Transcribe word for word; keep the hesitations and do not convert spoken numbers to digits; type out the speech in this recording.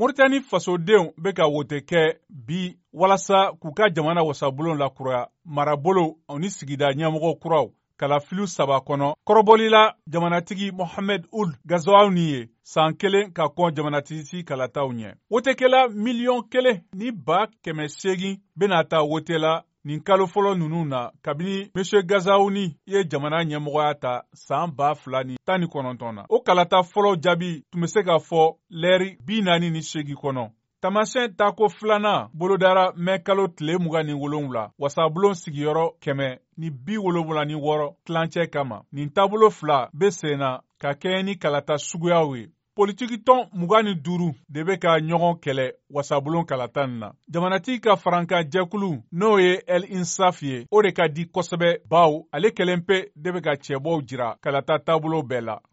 Mauritanie fasodenw bɛ ka wote kɛ bi walasa k'u ka jamana wasabulon lakura marabolo ani sigida ɲɛmɔgɔ kuraw kalafiliw saba kɔnɔ. Kɔrɔbɔlila jamanatigi Mohamed Ould Ghazouani ye san kelen ka kɔn jamanatigi kalataw ɲɛ. Wotekɛla miliyɔn kelen ni ba kɛmɛ seegin bɛna taa wote la nin kalo fɔlɔ ninnu na kabini M. Ghazouani ye jamana ɲɛmɔgɔya ta san ba fila ni tan ni kɔnɔntɔn na. O kalata fɔlɔ jaabi tun bɛ se ka fɔ lɛri bi naani ni seegin kɔnɔ. Tamasɛn tako filanan bolodara mɛ kalo tile mugan ni wolonwula wasabulon sigiyɔrɔ kɛmɛ ni bi wolonwula ni wɔɔrɔ tilancɛ kama. Nin taabolo fila bɛ sen na ka kɛɲɛ ni kalata suguyaw ye. Politiki tɔn mugan ni duuru de bɛ ka ɲɔgɔn kɛlɛ wasabulon kalata nin na. Jamanatigi ka farankan jɛkulu n'o ye El Insaf ye, o de ka di kosɛbɛ baw ale kelen pe de bɛ ka cɛbɔw jira kalata taabolo bɛɛ la.